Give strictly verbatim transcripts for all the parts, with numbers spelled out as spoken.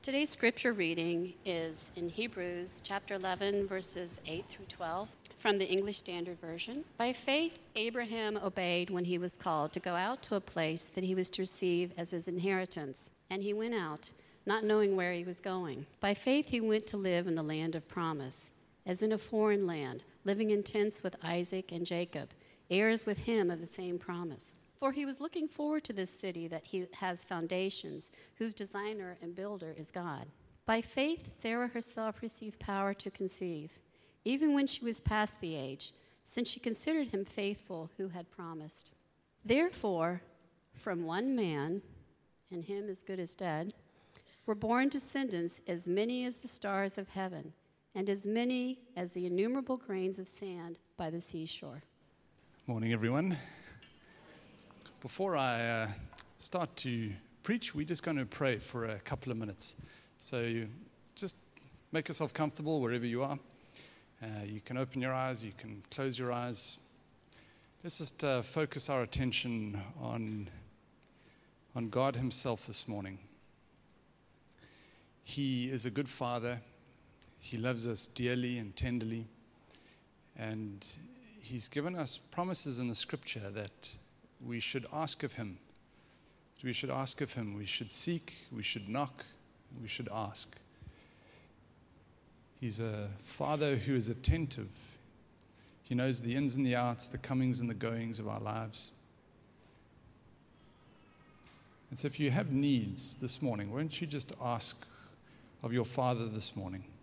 Today's scripture reading is in Hebrews chapter eleven, verses eight through twelve, from the English Standard Version. By faith, Abraham obeyed when he was called to go out to a place that he was to receive as his inheritance, and he went out, not knowing where he was going. By faith, he went to live in the land of promise, as in a foreign land, living in tents with Isaac and Jacob, heirs with him of the same promise. For he was looking forward to this city that he has foundations, whose designer and builder is God. By faith, Sarah herself received power to conceive, even when she was past the age, since she considered him faithful who had promised. Therefore, from one man, and him as good as dead, were born descendants as many as the stars of heaven, and as many as the innumerable grains of sand by the seashore. Morning, everyone. Before I uh, start to preach, we're just going to pray for a couple of minutes. So you just make yourself comfortable wherever you are. Uh, you can open your eyes, you can close your eyes. Let's just uh, focus our attention on, on God himself this morning. He is a good Father. He loves us dearly and tenderly. And he's given us promises in the scripture that we should ask of him. We should ask of him. We should seek. We should knock. We should ask. He's a Father who is attentive. He knows the ins and the outs, the comings and the goings of our lives. And so if you have needs this morning, why don't you just ask of your Father this morning?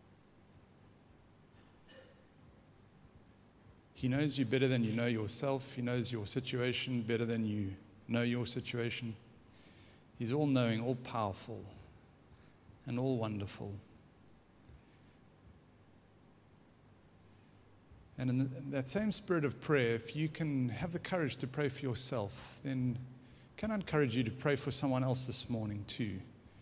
He knows you better than you know yourself. He knows your situation better than you know your situation. He's all-knowing, all-powerful, and all-wonderful. And in, the, in that same spirit of prayer, if you can have the courage to pray for yourself, then can I encourage you to pray for someone else this morning too?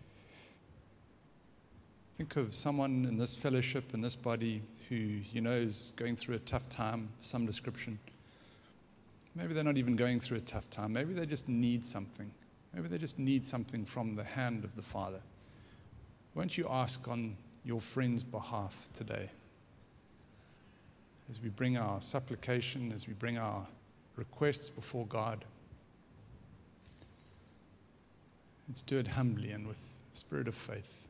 Think of someone in this fellowship, in this body, who you know is going through a tough time, some description. Maybe they're not even going through a tough time. Maybe they just need something. Maybe they just need something from the hand of the Father. Won't you ask on your friend's behalf today? As we bring our supplication, as we bring our requests before God, let's do it humbly and with a spirit of faith.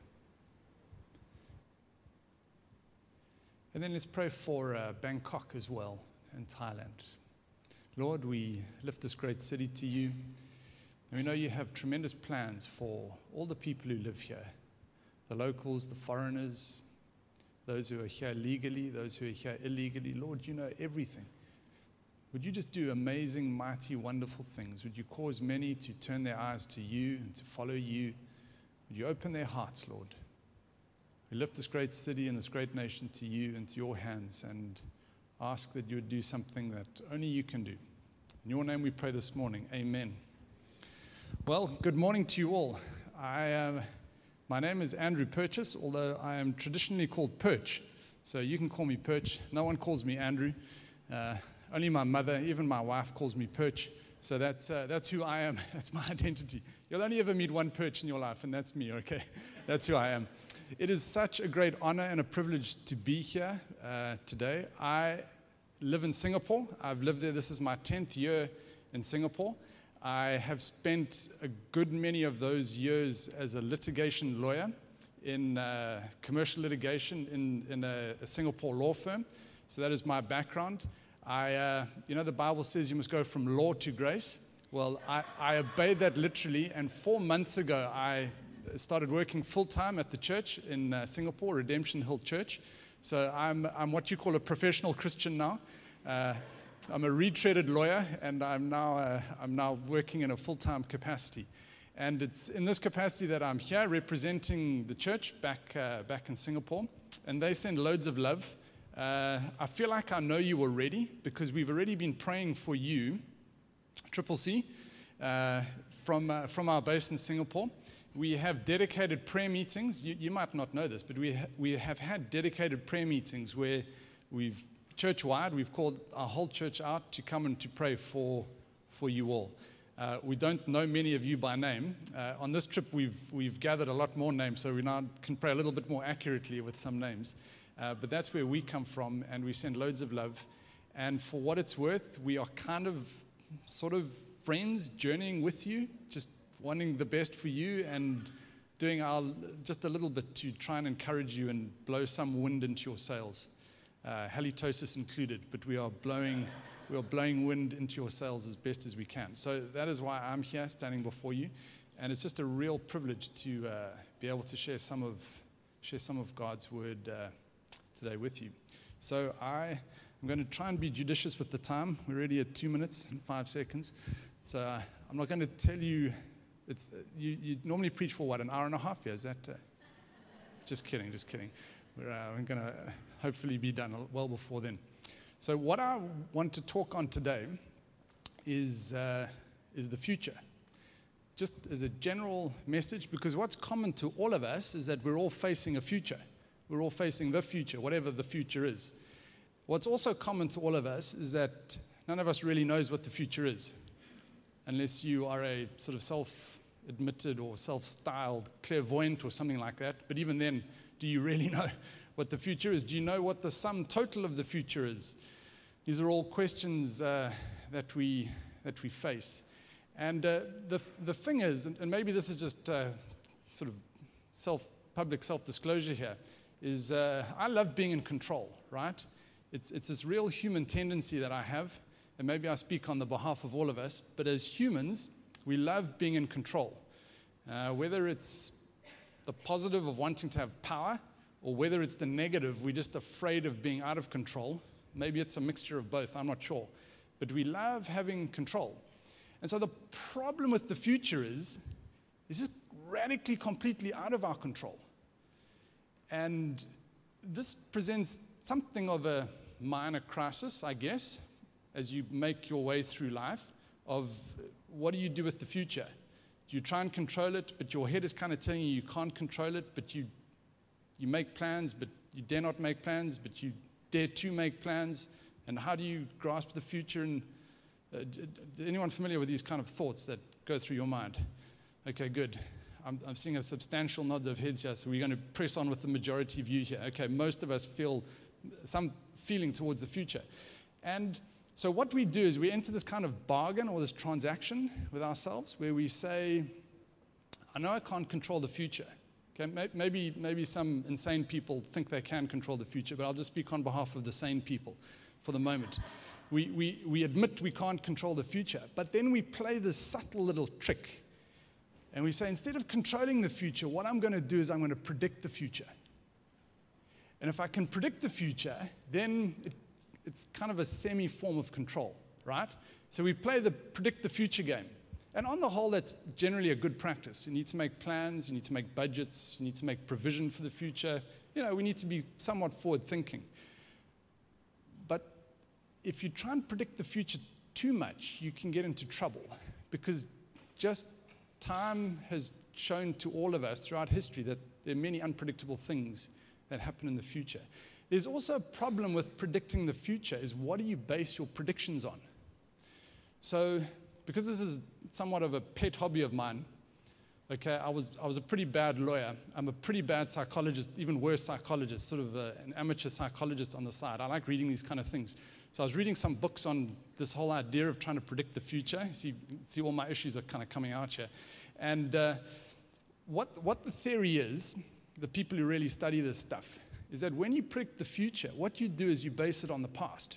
And then let's pray for uh, Bangkok as well, and Thailand. Lord, we lift this great city to you. And we know you have tremendous plans for all the people who live here. The locals, the foreigners, those who are here legally, those who are here illegally. Lord, you know everything. Would you just do amazing, mighty, wonderful things? Would you cause many to turn their eyes to you and to follow you? Would you open their hearts, Lord? We lift this great city and this great nation to you and to your hands and ask that you would do something that only you can do. In your name we pray this morning. Amen. Well, good morning to you all. I, uh, my name is Andrew Purchase, although I am traditionally called Perch. So you can call me Perch. No one calls me Andrew. Uh, only my mother, even my wife, calls me Perch. So that's uh, that's who I am. That's my identity. You'll only ever meet one Perch in your life, and that's me, okay? That's who I am. It is such a great honor and a privilege to be here uh, today. I live in Singapore. I've lived there. This is my tenth year in Singapore. I have spent a good many of those years as a litigation lawyer in uh, commercial litigation in, in a, a Singapore law firm. So that is my background. I, uh, you know, the Bible says you must go from law to grace. Well, I, I obeyed that literally, and four months ago, I started working full-time at the church in uh, Singapore, Redemption Hill Church. So I'm, I'm what you call a professional Christian now. Uh, I'm a retreaded lawyer, and I'm now, uh, I'm now working in a full-time capacity. And it's in this capacity that I'm here representing the church back, uh, back in Singapore, and they send loads of love. Uh, I feel like I know you already because we've already been praying for you, Triple C, uh, from uh, from our base in Singapore. We have dedicated prayer meetings. You, you might not know this, but we ha- we have had dedicated prayer meetings where we've church-wide we've called our whole church out to come and to pray for for you all. Uh, we don't know many of you by name. Uh, on this trip, we've, we've gathered a lot more names, so we now can pray a little bit more accurately with some names. Uh, but that's where we come from, and we send loads of love. And for what it's worth, we are kind of, sort of friends, journeying with you, just wanting the best for you and doing our just a little bit to try and encourage you and blow some wind into your sails, uh, halitosis included. But we are blowing, we are blowing wind into your sails as best as we can. So that is why I'm here, standing before you, and it's just a real privilege to uh, be able to share some of share some of God's word uh, today with you. So I. I'm going to try and be judicious with the time. We're already at two minutes and five seconds. So uh, I'm not going to tell you, it's, uh, you, you normally preach for what, an hour and a half? Yeah, is that? Uh, just kidding, just kidding. We're, uh, we're going to hopefully be done well before then. So what I want to talk on today is, uh, is the future. Just as a general message, because what's common to all of us is that we're all facing a future. We're all facing the future, whatever the future is. What's also common to all of us is that none of us really knows what the future is, unless you are a sort of self-admitted or self-styled clairvoyant or something like that. But even then, do you really know what the future is? Do you know what the sum total of the future is? These are all questions uh, that we that we face. And uh, the the thing is, and maybe this is just uh, sort of self public self-disclosure here, is uh, I love being in control, right? It's, it's this real human tendency that I have, and maybe I speak on the behalf of all of us, but as humans, we love being in control. Uh, whether it's the positive of wanting to have power, or whether it's the negative, we're just afraid of being out of control. Maybe it's a mixture of both, I'm not sure. But we love having control. And so the problem with the future is, it's just radically, completely out of our control. And this presents something of a minor crisis, I guess, as you make your way through life, of what do you do with the future? Do you try and control it, but your head is kind of telling you you can't control it, but you you make plans, but you dare not make plans, but you dare to make plans, and how do you grasp the future? And uh, anyone familiar with these kind of thoughts that go through your mind? Okay, good. I'm, I'm seeing a substantial nod of heads here, so we're going to press on with the majority view here. Okay, most of us feel some feeling towards the future. And so what we do is we enter this kind of bargain or this transaction with ourselves where we say, I know I can't control the future. Okay, maybe, maybe some insane people think they can control the future, but I'll just speak on behalf of the sane people for the moment. We, we, we admit we can't control the future, but then we play this subtle little trick. And we say, instead of controlling the future, what I'm going to do is I'm going to predict the future. And if I can predict the future, then it, it's kind of a semi-form of control, right? So we play the predict the future game. And on the whole, that's generally a good practice. You need to make plans, you need to make budgets, you need to make provision for the future. You know, we need to be somewhat forward-thinking. But if you try and predict the future too much, you can get into trouble, because just time has shown to all of us throughout history that there are many unpredictable things that happen in the future. There's also a problem with predicting the future, is what do you base your predictions on? So, because this is somewhat of a pet hobby of mine, okay, I was I was a pretty bad lawyer. I'm a pretty bad psychologist, even worse psychologist, sort of a, an amateur psychologist on the side. I like reading these kind of things. So I was reading some books on this whole idea of trying to predict the future. See, see all my issues are kind of coming out here. And uh, what what the theory is, the people who really study this stuff, is that when you predict the future, what you do is you base it on the past.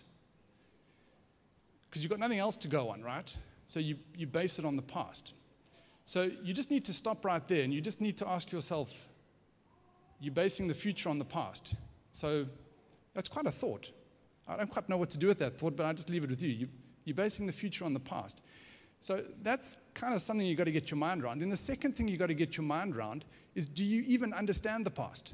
Because you've got nothing else to go on, right? So you, you base it on the past. So you just need to stop right there, and you just need to ask yourself, you're basing the future on the past. So that's quite a thought. I don't quite know what to do with that thought, but I just leave it with you. you you're basing the future on the past. So that's kind of something you've got to get your mind around. And the second thing you've got to get your mind around is, do you even understand the past?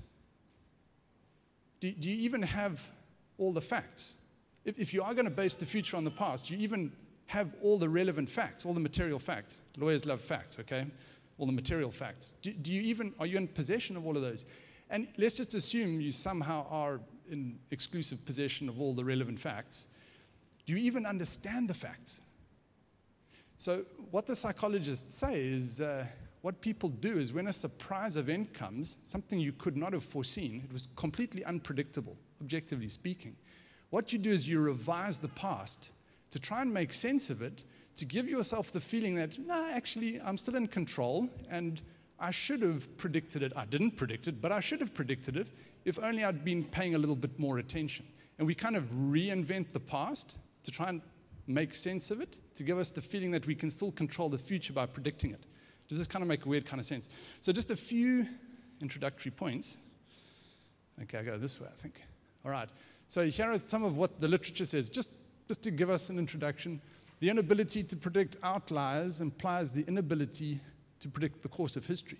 Do, do you even have all the facts? If, if you are going to base the future on the past, do you even have all the relevant facts, all the material facts? Lawyers love facts, okay? All the material facts. Do, do you even, are you in possession of all of those? And let's just assume you somehow are in exclusive possession of all the relevant facts. Do you even understand the facts? So what the psychologists say is uh, what people do is when a surprise event comes, something you could not have foreseen, it was completely unpredictable, objectively speaking. What you do is you revise the past to try and make sense of it, to give yourself the feeling that, no, actually, I'm still in control, and I should have predicted it. I didn't predict it, but I should have predicted it if only I'd been paying a little bit more attention. And we kind of reinvent the past to try and make sense of it, to give us the feeling that we can still control the future by predicting it. Does this kind of make a weird kind of sense? So just a few introductory points. Okay, I go this way, I think. All right. So here is some of what the literature says, just, just to give us an introduction. The inability to predict outliers implies the inability to predict the course of history.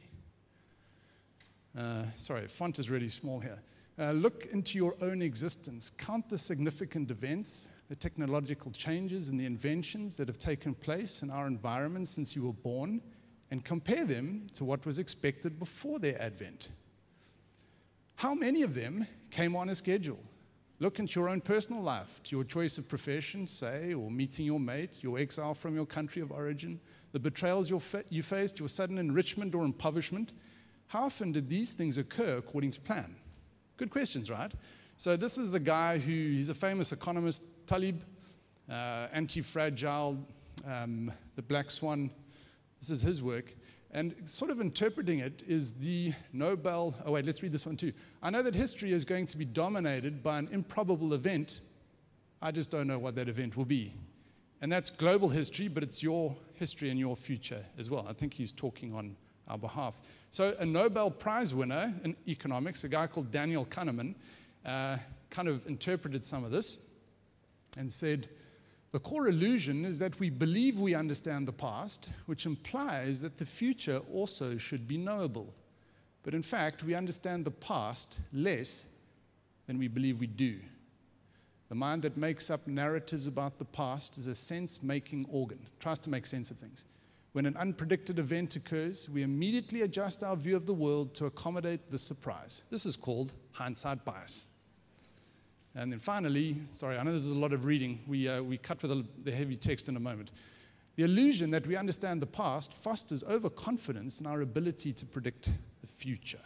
Uh, sorry, font is really small here. Uh, look into your own existence. Count the significant events, the technological changes and the inventions that have taken place in our environment since you were born, and compare them to what was expected before their advent. How many of them came on a schedule? Look into your own personal life, to your choice of profession, say, or meeting your mate, your exile from your country of origin, the betrayals you fa- you faced, your sudden enrichment or impoverishment. How often did these things occur according to plan? Good questions, right? So this is the guy who, he's a famous economist, Taleb, uh, Anti-Fragile, um, the Black Swan. This is his work. And sort of interpreting it is the Nobel, oh wait, let's read this one too. I know that history is going to be dominated by an improbable event. I just don't know what that event will be. And that's global history, but it's your history and your future as well. I think he's talking on our behalf. So a Nobel Prize winner in economics, a guy called Daniel Kahneman, uh, kind of interpreted some of this and said, the core illusion is that we believe we understand the past, which implies that the future also should be knowable. But in fact, we understand the past less than we believe we do. The mind that makes up narratives about the past is a sense-making organ. It tries to make sense of things. When an unpredicted event occurs, we immediately adjust our view of the world to accommodate the surprise. This is called hindsight bias. And then finally, sorry, I know this is a lot of reading. We, uh, we cut with a, the heavy text in a moment. The illusion that we understand the past fosters overconfidence in our ability to predict the future.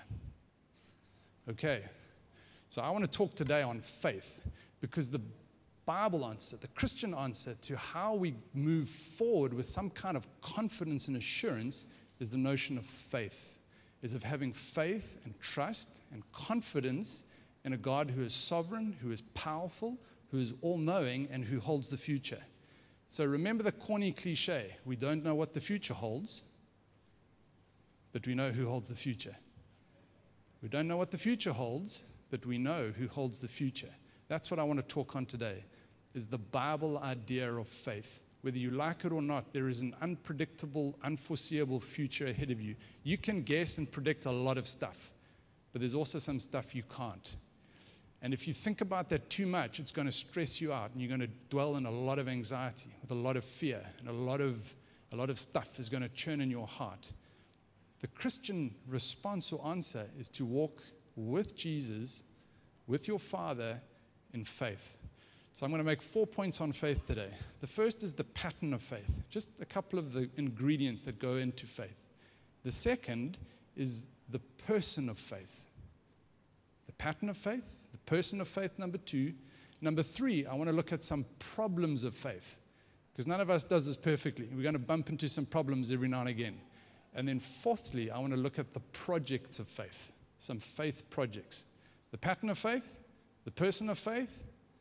Okay, so I want to talk today on faith, because the Bible answer, the Christian answer to how we move forward with some kind of confidence and assurance is the notion of faith, is of having faith and trust and confidence in a God who is sovereign, who is powerful, who is all-knowing, and who holds the future. So remember the corny cliche, we don't know what the future holds, but we know who holds the future. We don't know what the future holds, but we know who holds the future. That's what I want to talk on today, is the Bible idea of faith. Whether you like it or not, there is an unpredictable, unforeseeable future ahead of you. You can guess and predict a lot of stuff, but there's also some stuff you can't. And if you think about that too much, it's going to stress you out, and you're going to dwell in a lot of anxiety, with a lot of fear, and a lot of, a lot of stuff is going to churn in your heart. The Christian response or answer is to walk with Jesus, with your Father, in faith. So I'm going to make four points on faith today. The first is the pattern of faith, just a couple of the ingredients that go into faith. The second is the person of faith. The pattern of faith, the person of faith, number two. Number three, I want to look at some problems of faith, because none of us does this perfectly. We're going to bump into some problems every now and again. And then fourthly, I want to look at the projects of faith, some faith projects. The pattern of faith, the person of faith,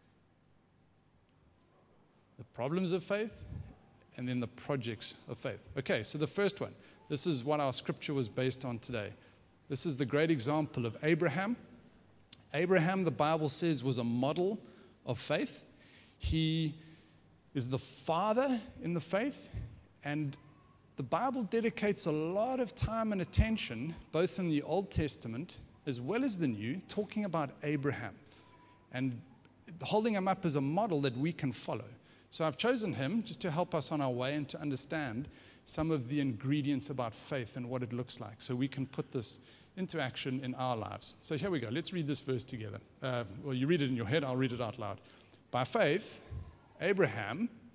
the problems of faith, and then the projects of faith. Okay, so the first one, this is what our scripture was based on today. This is the great example of Abraham. Abraham, the Bible says, was a model of faith. He is the father in the faith, and the Bible dedicates a lot of time and attention, both in the Old Testament as well as the New, talking about Abraham and holding him up as a model that we can follow. So I've chosen him just to help us on our way and to understand some of the ingredients about faith and what it looks like, so we can put this into action in our lives. So here we go. Let's read this verse together. Uh, well, you read it in your head. I'll read it out loud. By faith, Abraham,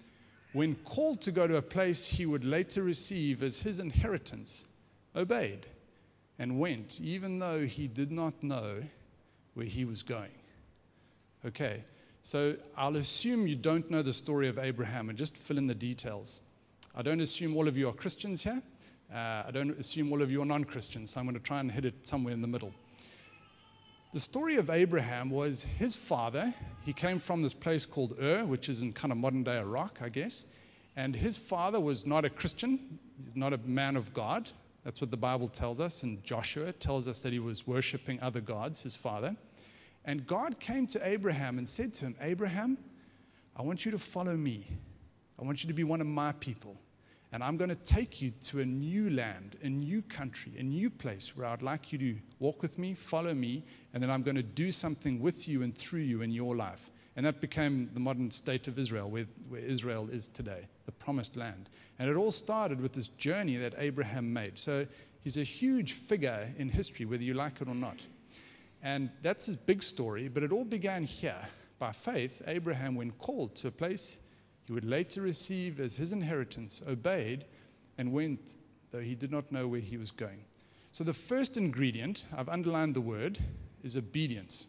when called to go to a place he would later receive as his inheritance, obeyed and went, even though he did not know where he was going. Okay, so I'll assume you don't know the story of Abraham and just fill in the details. I don't assume all of you are Christians here. Uh, I don't assume all of you are non-Christians, so I'm going to try and hit it somewhere in the middle. The story of Abraham was his father. He came from this place called Ur, which is in kind of modern-day Iraq, I guess. And his father was not a Christian, not a man of God. That's what the Bible tells us. And Joshua tells us that he was worshiping other gods, his father. And God came to Abraham and said to him, Abraham, I want you to follow me. I want you to be one of my people. And I'm going to take you to a new land, a new country, a new place where I'd like you to walk with me, follow me, and then I'm going to do something with you and through you in your life. And that became the modern state of Israel, where, where Israel is today, the promised land. And it all started with this journey that Abraham made. So he's a huge figure in history, whether you like it or not. And that's his big story, but it all began here. By faith, Abraham, when called to a place he would later receive as his inheritance, obeyed and went, though he did not know where he was going. So the first ingredient, I've underlined the word, is obedience.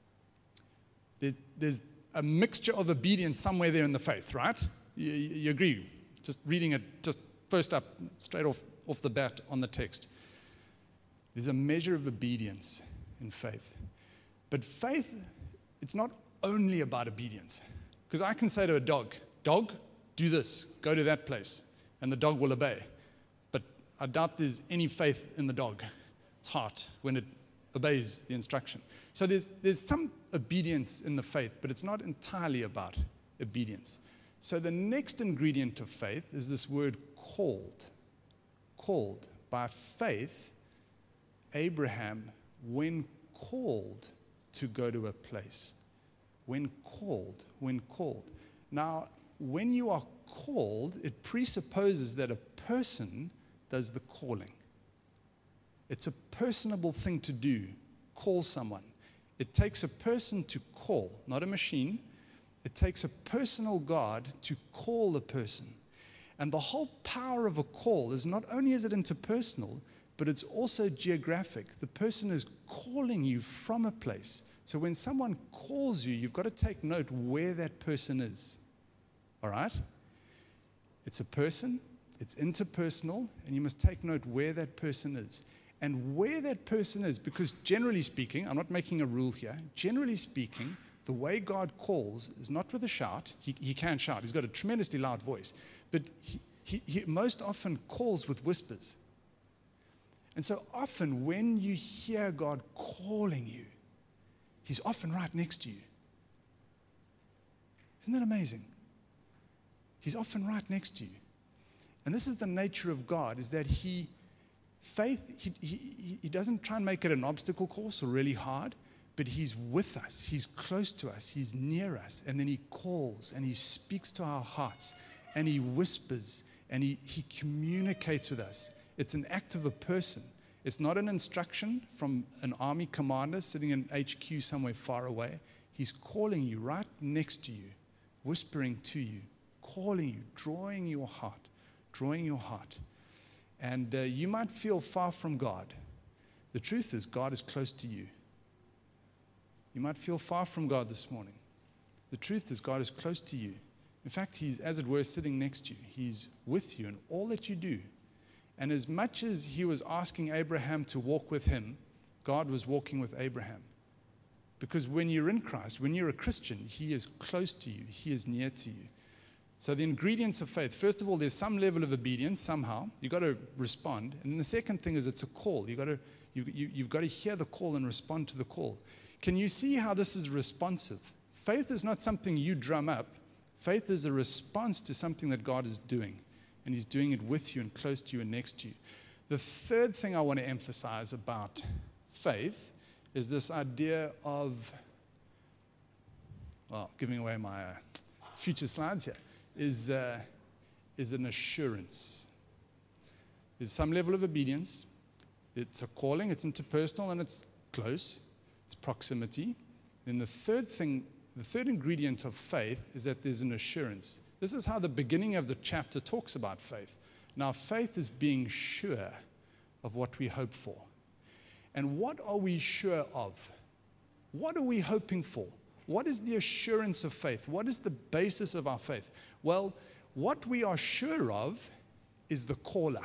There, there's a mixture of obedience somewhere there in the faith, right? You, you agree? Just reading it, just first up, straight off, off the bat on the text. There's a measure of obedience in faith. But faith, it's not only about obedience. Because I can say to a dog, dog, do this, go to that place, and the dog will obey. But I doubt there's any faith in the dog's heart when it obeys the instruction. So there's, there's some obedience in the faith, but it's not entirely about obedience. So the next ingredient of faith is this word called. Called. By faith, Abraham, when called to go to a place. When called, when called. Now, when you are called, it presupposes that a person does the calling. It's a personable thing to do, call someone. It takes a person to call, not a machine. It takes a personal God to call a person. And the whole power of a call is not only is it interpersonal, but it's also geographic. The person is calling you from a place. So when someone calls you, you've got to take note where that person is. All right? It's a person, it's interpersonal, and you must take note where that person is. And where that person is, because generally speaking, I'm not making a rule here, generally speaking, the way God calls is not with a shout. He, he can shout. He's got a tremendously loud voice. But he, he, he most often calls with whispers. And so often when you hear God calling you, He's often right next to you. Isn't that amazing? He's often right next to you. And this is the nature of God, is that He, faith, He, he, he doesn't try and make it an obstacle course or really hard, but He's with us. He's close to us. He's near us. And then He calls and He speaks to our hearts and He whispers and He, he communicates with us. It's an act of a person. It's not an instruction from an army commander sitting in H Q somewhere far away. He's calling you right next to you, whispering to you, calling you, drawing your heart, drawing your heart. And uh, you might feel far from God. The truth is, God is close to you. You might feel far from God this morning. The truth is, God is close to you. In fact, He's, as it were, sitting next to you. He's with you in all that you do. And as much as He was asking Abraham to walk with Him, God was walking with Abraham. Because when you're in Christ, when you're a Christian, He is close to you. He is near to you. So the ingredients of faith, first of all, there's some level of obedience somehow. You've got to respond. And then the second thing is it's a call. You've got to, you, you, you've got to hear the call and respond to the call. Can you see how this is responsive? Faith is not something you drum up. Faith is a response to something that God is doing. And He's doing it with you and close to you and next to you. The third thing I want to emphasize about faith is this idea of, well, giving away my uh, future slides here, is, uh, is an assurance. There's some level of obedience. It's a calling, it's interpersonal, and it's close. It's proximity. Then the third thing, the third ingredient of faith is that there's an assurance. This is how the beginning of the chapter talks about faith. Now, faith is being sure of what we hope for. And what are we sure of? What are we hoping for? What is the assurance of faith? What is the basis of our faith? Well, what we are sure of is the caller,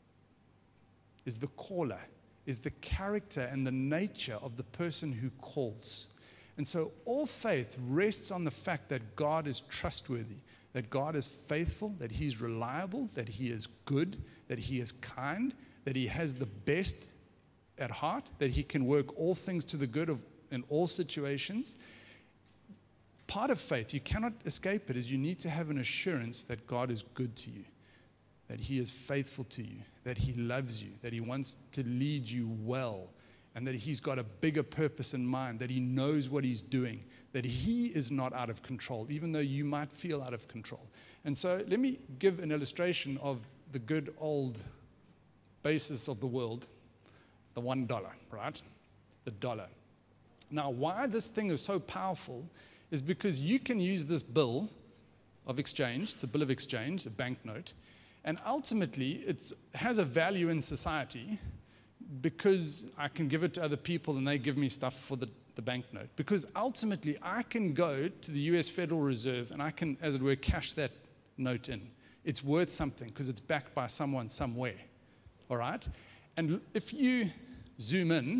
is the caller, is the character and the nature of the person who calls. And so all faith rests on the fact that God is trustworthy, that God is faithful, that He's reliable, that He is good, that He is kind, that He has the best at heart, that He can work all things to the good of in all situations. Part of faith, you cannot escape it, is you need to have an assurance that God is good to you, that He is faithful to you, that He loves you, that He wants to lead you well, and that He's got a bigger purpose in mind, that He knows what He's doing, that He is not out of control, even though you might feel out of control. And so let me give an illustration of the good old basis of the world, the one dollar, right? The dollar. Now, why this thing is so powerful is because you can use this bill of exchange, it's a bill of exchange, a banknote, and ultimately it has a value in society because I can give it to other people and they give me stuff for the, the banknote. Because ultimately I can go to the U S Federal Reserve and I can, as it were, cash that note in. It's worth something because it's backed by someone somewhere, all right? And if you zoom in,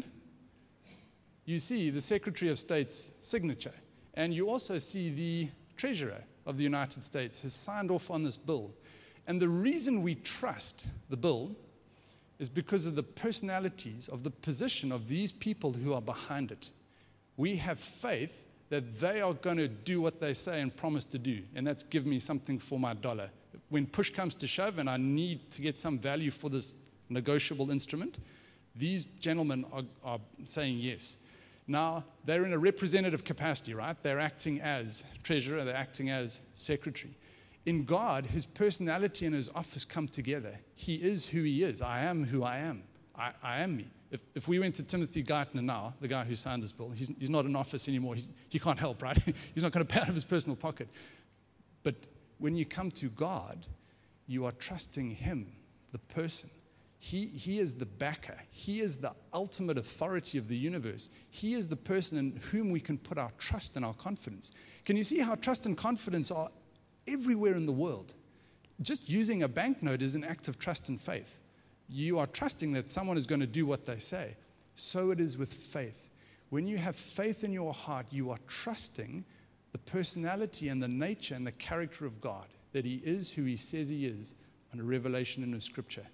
you see the Secretary of State's signature. And you also see the Treasurer of the United States has signed off on this bill. And the reason we trust the bill is because of the personalities of the position of these people who are behind it. We have faith that they are going to do what they say and promise to do, and that's give me something for my dollar. When push comes to shove and I need to get some value for this negotiable instrument, these gentlemen are, are saying yes. Now, they're in a representative capacity, right? They're acting as treasurer, they're acting as secretary. In God, His personality and His office come together. He is who He is. I am who I am. I, I am me. If, if we went to Timothy Geithner now, the guy who signed this bill, he's, he's not in office anymore. He's, he can't help, right? He's not going to pay out of his personal pocket. But when you come to God, you are trusting Him, the person. He, he is the backer. He is the ultimate authority of the universe. He is the person in whom we can put our trust and our confidence. Can you see how trust and confidence are everywhere in the world? Just using a banknote is an act of trust and faith. You are trusting that someone is going to do what they say. So it is with faith. When you have faith in your heart, you are trusting the personality and the nature and the character of God, that He is who He says He is under revelation in the Scripture.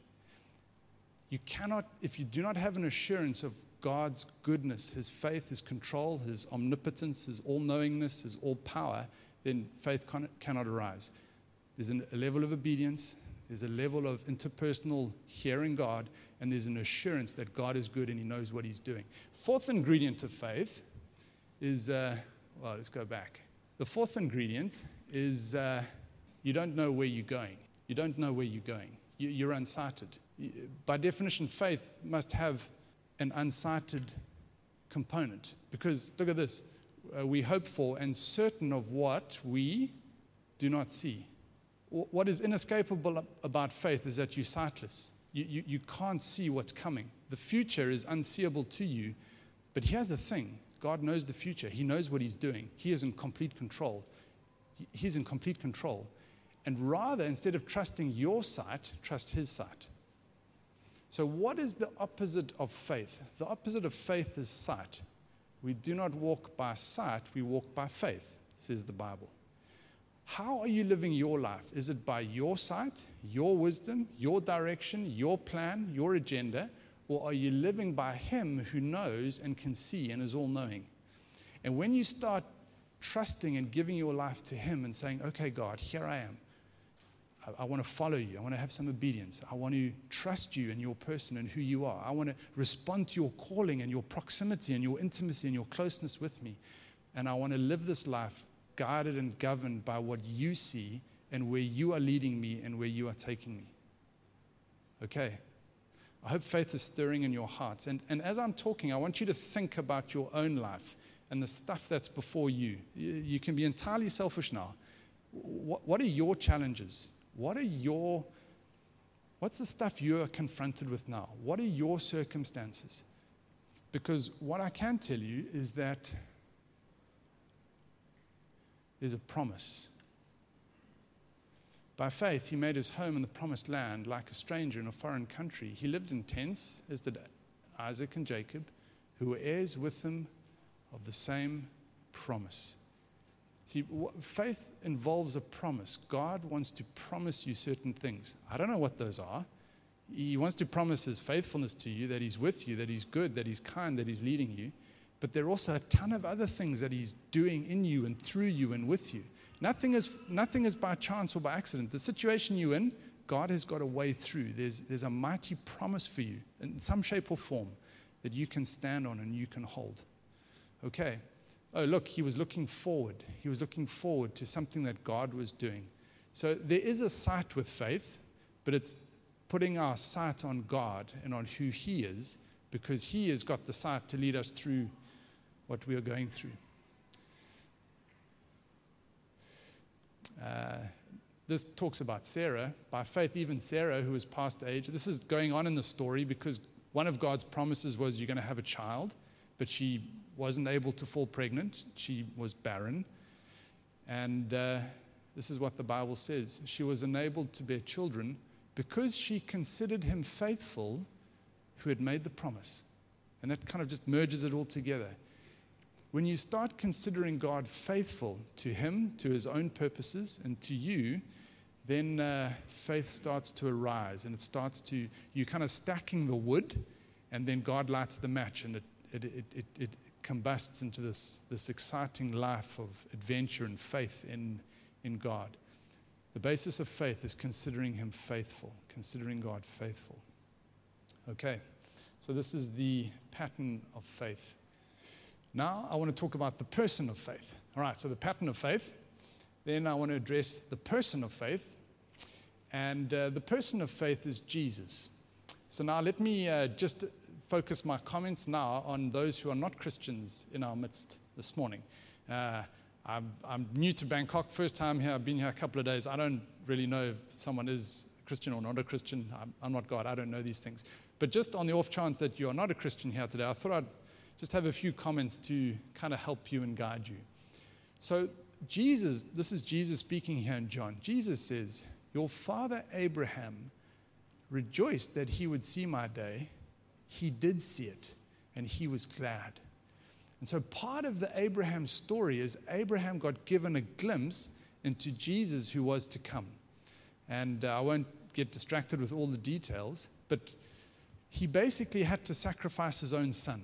You cannot, if you do not have an assurance of God's goodness, His faith, His control, His omnipotence, His all-knowingness, His all-power, then faith cannot arise. There's a level of obedience, there's a level of interpersonal hearing God, and there's an assurance that God is good and He knows what He's doing. Fourth ingredient of faith is, uh, well, let's go back. The fourth ingredient is uh, you don't know where you're going. You don't know where you're going. You, you're unsighted. By definition, faith must have an unsighted component. Because, look at this, uh, we hope for and certain of what we do not see. W- what is inescapable about faith is that you're sightless. You, you, you can't see what's coming. The future is unseeable to you. But here's the thing. God knows the future. He knows what He's doing. He is in complete control. He, he's in complete control. And rather, instead of trusting your sight, trust His sight. So what is the opposite of faith? The opposite of faith is sight. We do not walk by sight, we walk by faith, says the Bible. How are you living your life? Is it by your sight, your wisdom, your direction, your plan, your agenda? Or are you living by Him who knows and can see and is all-knowing? And when you start trusting and giving your life to Him and saying, okay, God, here I am. I want to follow you. I want to have some obedience. I want to trust you and your person and who you are. I want to respond to your calling and your proximity and your intimacy and your closeness with me. And I want to live this life guided and governed by what you see and where you are leading me and where you are taking me. Okay. I hope faith is stirring in your hearts. And, and as I'm talking, I want you to think about your own life and the stuff that's before you. You, you can be entirely selfish now. What, what are your challenges? What are your, what's the stuff you're confronted with now? What are your circumstances? Because what I can tell you is that there's a promise. By faith, he made his home in the promised land like a stranger in a foreign country. He lived in tents, as did Isaac and Jacob, who were heirs with him of the same promise. See, faith involves a promise. God wants to promise you certain things. I don't know what those are. He wants to promise his faithfulness to you, that he's with you, that he's good, that he's kind, that he's leading you. But there are also a ton of other things that he's doing in you and through you and with you. Nothing is, nothing is by chance or by accident. The situation you're in, God has got a way through. There's, there's a mighty promise for you in some shape or form that you can stand on and you can hold. Okay. Oh, look, he was looking forward. He was looking forward to something that God was doing. So there is a sight with faith, but it's putting our sight on God and on who he is, because he has got the sight to lead us through what we are going through. Uh, this talks about Sarah. By faith, even Sarah, who was past age, this is going on in the story because one of God's promises was you're going to have a child, but she wasn't able to fall pregnant. She was barren. And uh, this is what the Bible says. She was enabled to bear children because she considered him faithful who had made the promise. And that kind of just merges it all together. When you start considering God faithful to him, to his own purposes, and to you, then uh, faith starts to arise, and it starts to, you kind of stacking the wood, and then God lights the match, and it it it it, it combusts into this, this exciting life of adventure and faith in, in God. The basis of faith is considering him faithful, considering God faithful. Okay, so this is the pattern of faith. Now I want to talk about the person of faith. All right, so the pattern of faith. Then I want to address the person of faith. And uh, the person of faith is Jesus. So now let me uh, just focus my comments now on those who are not Christians in our midst this morning. Uh, I'm, I'm new to Bangkok, first time here. I've been here a couple of days. I don't really know if someone is Christian or not a Christian. I'm, I'm not God. I don't know these things. But just on the off chance that you are not a Christian here today, I thought I'd just have a few comments to kind of help you and guide you. So Jesus, this is Jesus speaking here in John. Jesus says, your father Abraham rejoiced that he would see my day. He did see it, and he was glad. And so part of the Abraham story is Abraham got given a glimpse into Jesus who was to come. And uh, I won't get distracted with all the details, but he basically had to sacrifice his own son,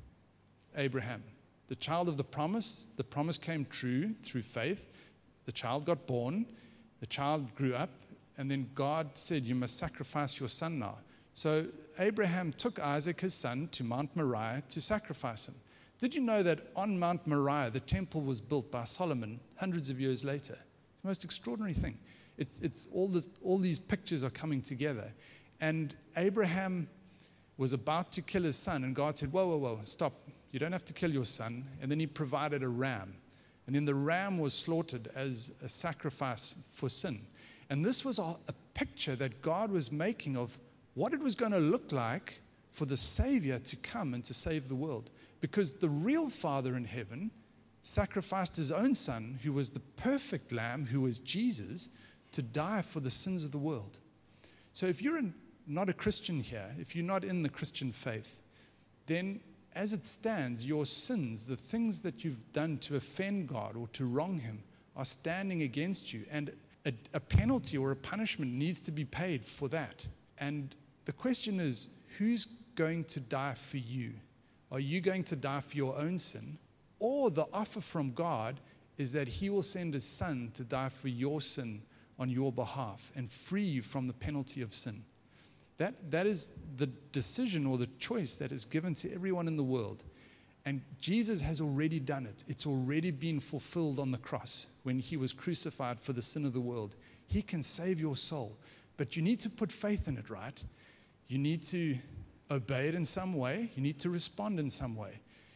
Abraham, the child of the promise. The promise came true through faith. The child got born. The child grew up. And then God said, you must sacrifice your son now. So Abraham took Isaac, his son, to Mount Moriah to sacrifice him. Did you know that on Mount Moriah, the temple was built by Solomon hundreds of years later? It's the most extraordinary thing. It's, it's all, this, all these pictures are coming together. And Abraham was about to kill his son, and God said, whoa, whoa, whoa, stop. You don't have to kill your son. And then he provided a ram. And then the ram was slaughtered as a sacrifice for sin. And this was a, a picture that God was making of what it was going to look like for the Savior to come and to save the world. Because the real Father in heaven sacrificed his own son, who was the perfect lamb, who was Jesus, to die for the sins of the world. So if you're in, not a Christian here, if you're not in the Christian faith, then as it stands, your sins, the things that you've done to offend God or to wrong him, are standing against you. And a, a penalty or a punishment needs to be paid for that. And the question is, who's going to die for you? Are you going to die for your own sin? Or the offer from God is that he will send his son to die for your sin on your behalf and free you from the penalty of sin. That, that is the decision or the choice that is given to everyone in the world. And Jesus has already done it. It's already been fulfilled on the cross when he was crucified for the sin of the world. He can save your soul. But you need to put faith in it, right? You need to obey it in some way. You need to respond in some way.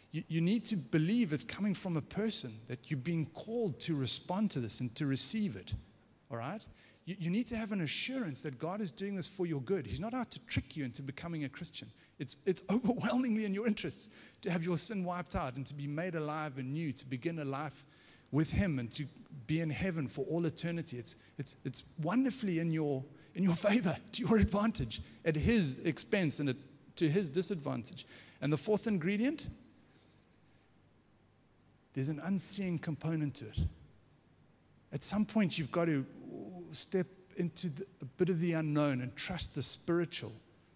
You, you need to believe it's coming from a person, that you're being called to respond to this and to receive it. All right? You, you need to have an assurance that God is doing this for your good. He's not out to trick you into becoming a Christian. It's, it's overwhelmingly in your interests to have your sin wiped out and to be made alive anew, to begin a life with Him and to be in heaven for all eternity. It's, it's, it's wonderfully in your, in your favor, to your advantage, at His expense and at, to His disadvantage. And the fourth ingredient, there's an unseen component to it. At some point, you've got to step into the, a bit of the unknown and trust the spiritual.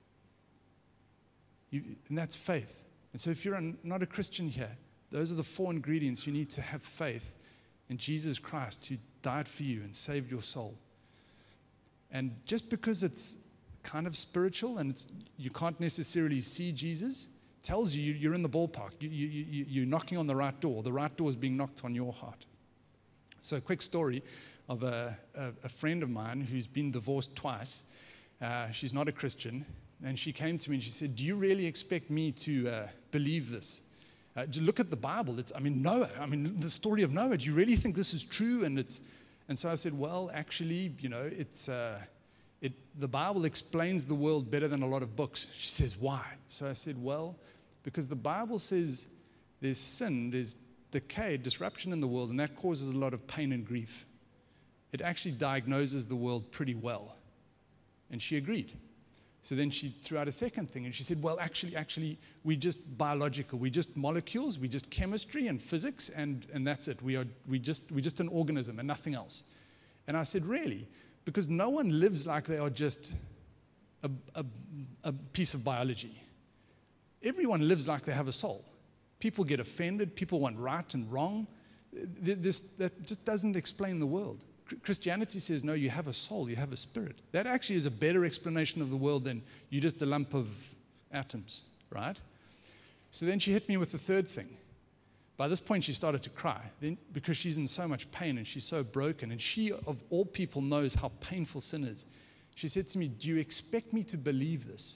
You, and that's faith. And so if you're a, not a Christian here, those are the four ingredients. You need to have faith in Jesus Christ, who died for you and saved your soul. And just because it's kind of spiritual and it's, you can't necessarily see Jesus, tells you you're in the ballpark. You, you, you, you're knocking on the right door. The right door is being knocked on your heart. So a quick story of a, a, a friend of mine who's been divorced twice. Uh, she's not a Christian. And she came to me and she said, do you really expect me to uh, believe this? Uh, look at the Bible. It's, I mean, Noah. I mean, the story of Noah. Do you really think this is true? And it's, and so I said, well, actually, you know, it's, uh, it, the Bible explains the world better than a lot of books. She says, why? So I said, well, because the Bible says there's sin, there's decay, disruption in the world, and that causes a lot of pain and grief. It actually diagnoses the world pretty well. And she agreed. So then she threw out a second thing, and she said, well, actually, actually, we just biological. We just molecules. We just chemistry and physics, and, and that's it. We are we just we just an organism and nothing else. And I said, really? Because no one lives like they are just a, a, a piece of biology. Everyone lives like they have a soul. People get offended. People want right and wrong. This, that just doesn't explain the world. Christianity says, no, you have a soul, you have a spirit. That actually is a better explanation of the world than you're just a lump of atoms, right? So then she hit me with the third thing. By this point, she started to cry then, because she's in so much pain and she's so broken. And she, of all people, knows how painful sin is. She said to me, do you expect me to believe this?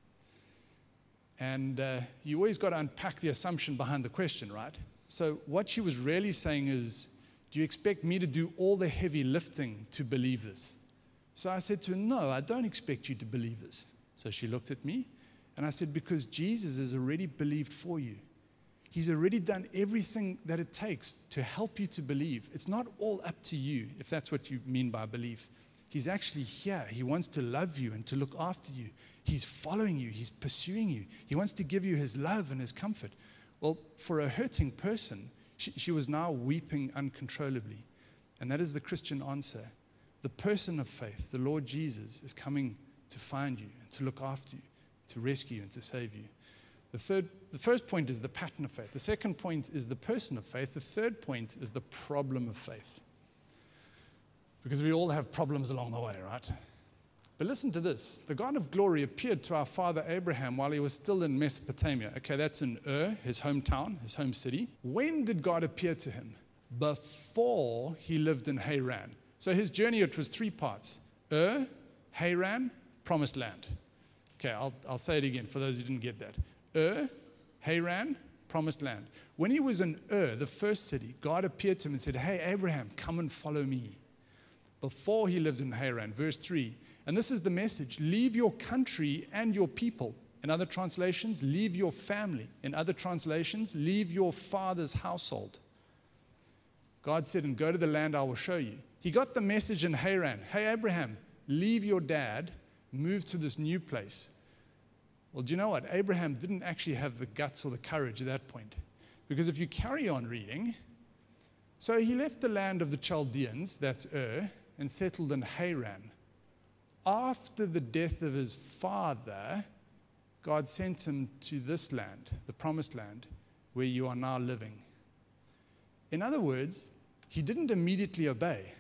And uh, you always got to unpack the assumption behind the question, right? So what she was really saying is, do you expect me to do all the heavy lifting to believe this? So I said to her, no, I don't expect you to believe this. So she looked at me, and I said, because Jesus has already believed for you. He's already done everything that it takes to help you to believe. It's not all up to you, if that's what you mean by belief. He's actually here. He wants to love you and to look after you. He's following you. He's pursuing you. He wants to give you His love and His comfort. Well, for a hurting person, she, she was now weeping uncontrollably. And that is the Christian answer. The person of faith, the Lord Jesus, is coming to find you and to look after you, to rescue you and to save you. The third, the first point is the pattern of faith. The second point is the person of faith. The third point is the problem of faith. Because we all have problems along the way, right? But listen to this. The God of glory appeared to our father Abraham while he was still in Mesopotamia. Okay, that's in Ur, his hometown, his home city. When did God appear to him? Before he lived in Haran. So his journey, it was three parts. Ur, Haran, promised land. Okay, I'll, I'll say it again for those who didn't get that. Ur, Haran, promised land. When he was in Ur, the first city, God appeared to him and said, hey, Abraham, come and follow me. Before he lived in Haran, verse three. And this is the message. Leave your country and your people. In other translations, leave your family. In other translations, leave your father's household. God said, and go to the land I will show you. He got the message in Haran. Hey, Abraham, leave your dad, move to this new place. Well, do you know what? Abraham didn't actually have the guts or the courage at that point. Because if you carry on reading, so he left the land of the Chaldeans, that's Ur, and settled in Haran. After the death of his father, God sent him to this land, the promised land, where you are now living. In other words, he didn't immediately obey.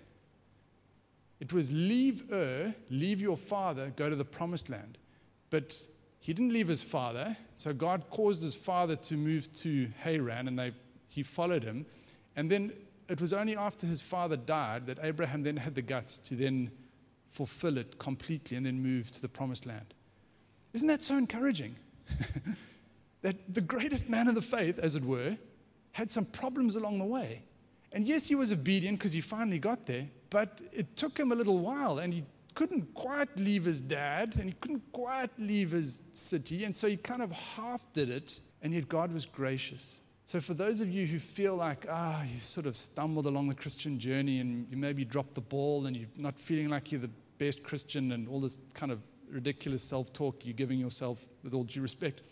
It was leave Ur, leave your father, go to the promised land. But he didn't leave his father, so God caused his father to move to Haran, and they, he followed him. And then it was only after his father died that Abraham then had the guts to then fulfill it completely and then move to the promised land. Isn't that so encouraging? that the greatest man of the faith, as it were, had some problems along the way. And yes, he was obedient because he finally got there, but it took him a little while, and he couldn't quite leave his dad, and he couldn't quite leave his city, and so he kind of half did it, and yet God was gracious. So for those of you who feel like, ah, you sort of stumbled along the Christian journey, and you maybe dropped the ball, and you're not feeling like you're the best Christian, and all this kind of ridiculous self-talk you're giving yourself, with all due respect,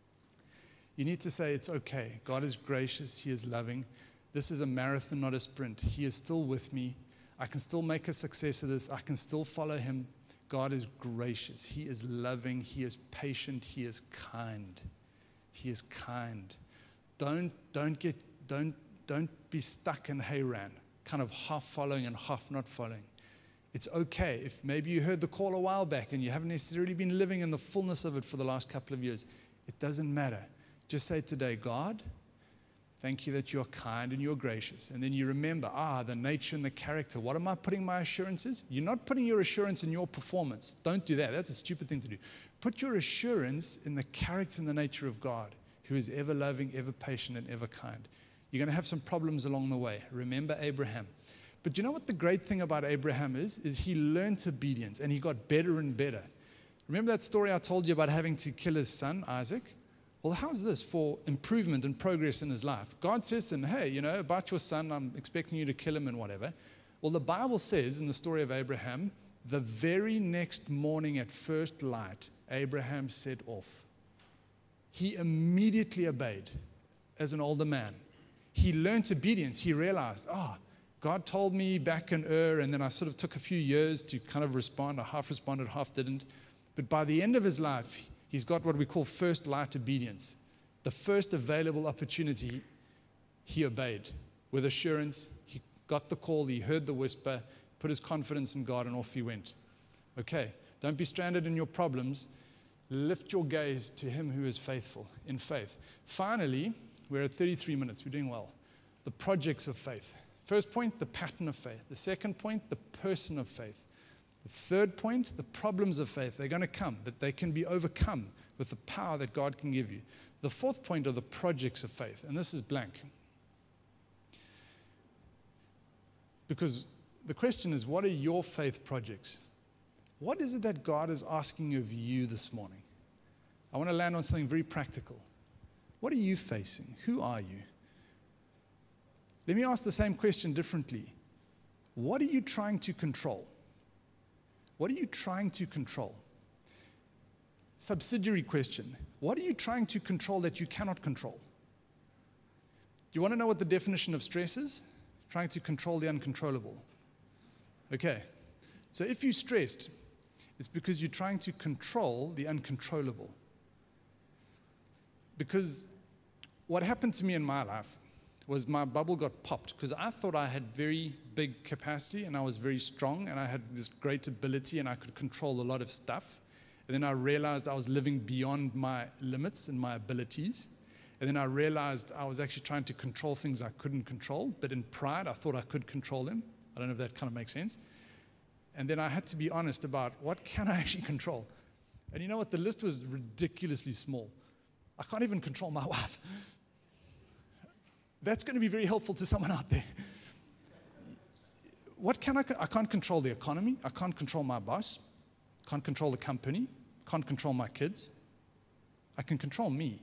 you need to say, it's okay. God is gracious. He is loving. This is a marathon, not a sprint. He is still with me. I can still make a success of this. I can still follow him. God is gracious. He is loving. He is patient. He is kind. He is kind. Don't, don't, get, don't, don't be stuck in Haran, kind of half following and half not following. It's okay if maybe you heard the call a while back and you haven't necessarily been living in the fullness of it for the last couple of years. It doesn't matter. Just say today, God, thank you that you're kind and you're gracious. And then you remember, ah, the nature and the character. What am I putting my assurances? You're not putting your assurance in your performance. Don't do that. That's a stupid thing to do. Put your assurance in the character and the nature of God, who is ever loving, ever patient, and ever kind. You're going to have some problems along the way. Remember Abraham. But you know what the great thing about Abraham is? Is he learned obedience, and he got better and better. Remember that story I told you about having to kill his son, Isaac? Well, how's this for improvement and progress in his life? God says to him, hey, you know, about your son, I'm expecting you to kill him and whatever. Well, the Bible says in the story of Abraham, the very next morning at first light, Abraham set off. He immediately obeyed as an older man. He learned obedience. He realized, ah, oh, God told me back in Ur, and then I sort of took a few years to kind of respond. I half responded, half didn't. But by the end of his life, he's got what we call first light obedience. The first available opportunity, he obeyed with assurance. He got the call, he heard the whisper, put his confidence in God, and off he went. Okay, don't be stranded in your problems. Lift your gaze to him who is faithful in faith. Finally, we're at thirty-three minutes. We're doing well. The projects of faith. First point, the pattern of faith. The second point, the person of faith. The third point, the problems of faith. They're going to come, but they can be overcome with the power that God can give you. The fourth point are the projects of faith, and this is blank. Because the question is, what are your faith projects? What is it that God is asking of you this morning? I want to land on something very practical. What are you facing? Who are you? Let me ask the same question differently. What are you trying to control? What are you trying to control? Subsidiary question. What are you trying to control that you cannot control? Do you want to know what the definition of stress is? Trying to control the uncontrollable. Okay. So if you're stressed, it's because you're trying to control the uncontrollable. Because what happened to me in my life was my bubble got popped because I thought I had very big capacity and I was very strong and I had this great ability and I could control a lot of stuff. And then I realized I was living beyond my limits and my abilities. And then I realized I was actually trying to control things I couldn't control, but in pride I thought I could control them. I don't know if that kind of makes sense. And then I had to be honest about what can I actually control. And you know what? The list was ridiculously small. I can't even control my wife. That's going to be very helpful to someone out there. What can I? I can't control the economy. I can't control my boss. Can't control the company. Can't control my kids. I can control me.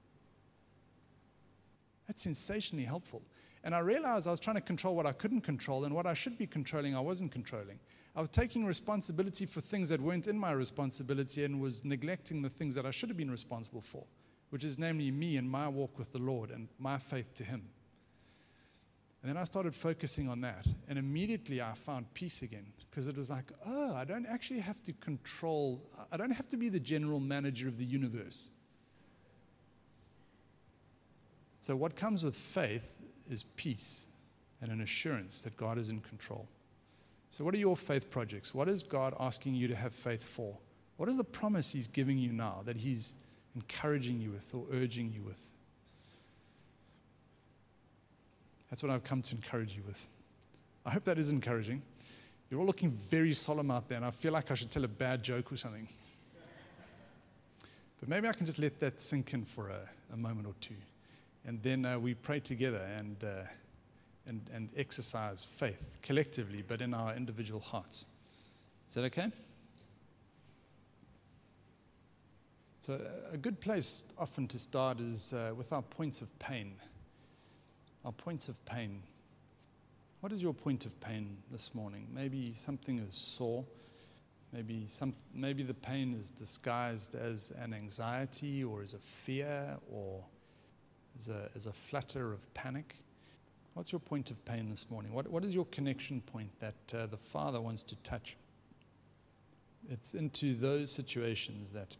That's sensationally helpful. And I realized I was trying to control what I couldn't control, and what I should be controlling, I wasn't controlling. I was taking responsibility for things that weren't in my responsibility and was neglecting the things that I should have been responsible for, which is namely me and my walk with the Lord and my faith to him. And then I started focusing on that. And immediately I found peace again because it was like, oh, I don't actually have to control, I don't have to be the general manager of the universe. So what comes with faith is peace and an assurance that God is in control. So what are your faith projects? What is God asking you to have faith for? What is the promise he's giving you now that he's encouraging you with or urging you with? That's what I've come to encourage you with. I hope that is encouraging. You're all looking very solemn out there, and I feel like I should tell a bad joke or something. But maybe I can just let that sink in for a, a moment or two. And then uh, we pray together and, uh, and, and exercise faith collectively, but in our individual hearts. Is that okay? So a good place often to start is uh, with our points of pain. Our points of pain. What is your point of pain this morning? Maybe something is sore. Maybe some. Maybe the pain is disguised as an anxiety or as a fear or as a, as a flutter of panic. What's your point of pain this morning? What, what is your connection point that uh, the Father wants to touch? It's into those situations that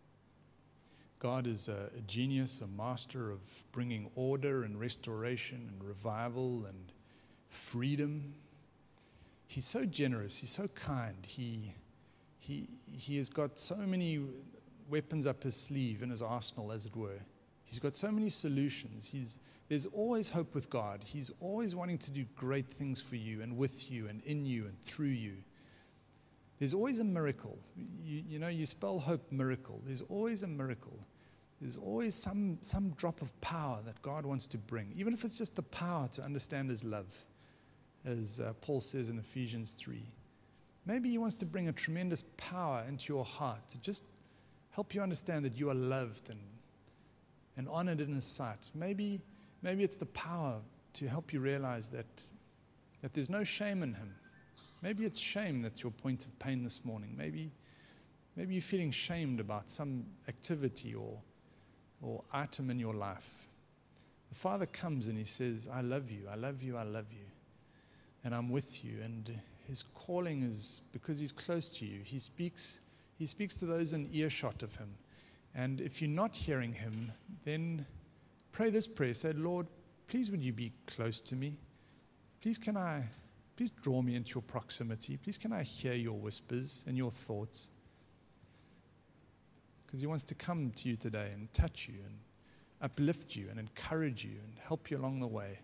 God is a, a genius, a master of bringing order and restoration and revival and freedom. He's so generous. He's so kind. He, he, he has got so many weapons up his sleeve in his arsenal, as it were. He's got so many solutions. He's, there's always hope with God. He's always wanting to do great things for you and with you and in you and through you. There's always a miracle. You, you know, you spell hope miracle. There's always a miracle. There's always some, some drop of power that God wants to bring, even if it's just the power to understand his love, as uh, Paul says in Ephesians three. Maybe he wants to bring a tremendous power into your heart to just help you understand that you are loved and, and honored in his sight. Maybe, maybe it's the power to help you realize that, that there's no shame in him. Maybe it's shame that's your point of pain this morning. Maybe, maybe you're feeling shamed about some activity or, or item in your life. The Father comes and he says, I love you, I love you, I love you. And I'm with you. And his calling is because he's close to you. He speaks, he speaks to those in earshot of him. And if you're not hearing him, then pray this prayer. Say, Lord, please would you be close to me? Please can I... Please draw me into your proximity. Please can I hear your whispers and your thoughts? Because he wants to come to you today and touch you and uplift you and encourage you and help you along the way.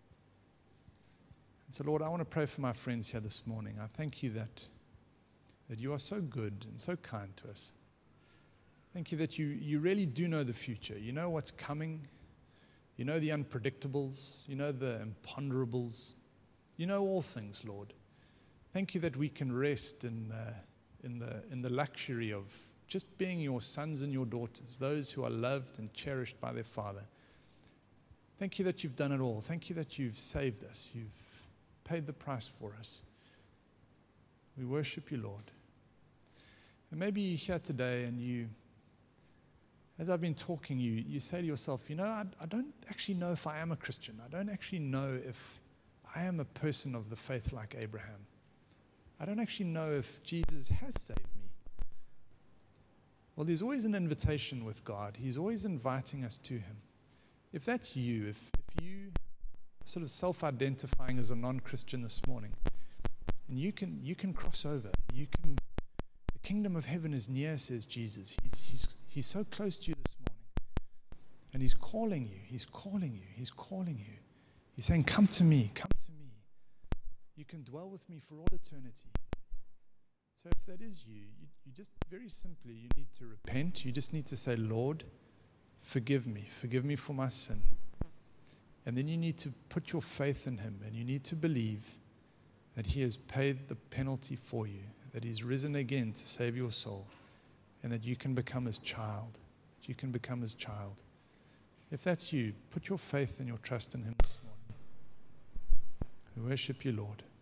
And so, Lord, I want to pray for my friends here this morning. I thank you that, that you are so good and so kind to us. Thank you that you, you really do know the future. You know what's coming. You know the unpredictables. You know the imponderables. You know all things, Lord. Thank you that we can rest in, uh, in, the, in the luxury of just being your sons and your daughters, those who are loved and cherished by their Father. Thank you that you've done it all. Thank you that you've saved us. You've paid the price for us. We worship you, Lord. And maybe you're here today and you, as I've been talking, you, you say to yourself, you know, I, I don't actually know if I am a Christian. I don't actually know if I am a person of the faith like Abraham. I don't actually know if Jesus has saved me. Well, there's always an invitation with God. He's always inviting us to him. If that's you, if, if you are sort of self-identifying as a non-Christian this morning, and you can you can cross over. You can. The kingdom of heaven is near, says Jesus. He's he's he's so close to you this morning, and he's calling you. He's calling you. He's calling you. He's saying, come to me, come to me. You can dwell with me for all eternity. So if that is you, you, you just very simply, you need to repent. You just need to say, Lord, forgive me. Forgive me for my sin. And then you need to put your faith in him, and you need to believe that he has paid the penalty for you, that he's risen again to save your soul, and that you can become his child. That you can become his child. If that's you, put your faith and your trust in him this morning. We worship you, Lord.